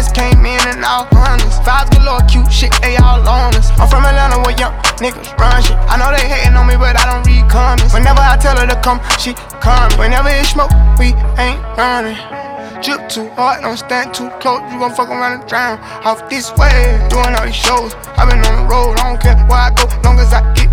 just came in and all honest. Fives galore, cute shit, they all on us. I'm from Atlanta where young niggas run shit. I know they hating on me, but I don't read comments. Whenever I tell her to come, she come. Whenever it's smoke, we ain't running. Drip too hard, don't stand too close. You gon' fuck around and drown off this way. Doing all these shows, I been on the road. I don't care where I go, long as I get